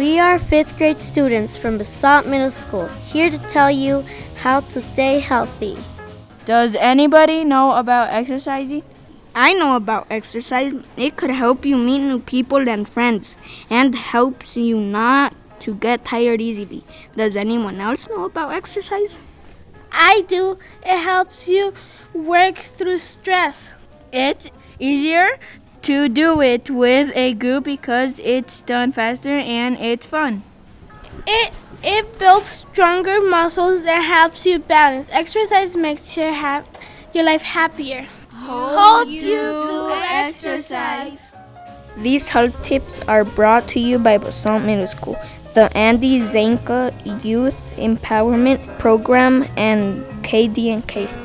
We are 5th grade students from Basalt Middle School, here to tell you how to stay healthy. Does anybody know about exercising? I know about exercise. It could help you meet new people and friends, and helps you not to get tired easily. Does anyone else know about exercise? I do. It helps you work through stress. It's easier to do it with a group because it's done faster and it's fun. It builds stronger muscles and helps you balance. Exercise makes your life happier. Hope you do exercise. These health tips are brought to you by Basalt Middle School, the Andy Zanka Youth Empowerment Program, and KDNK.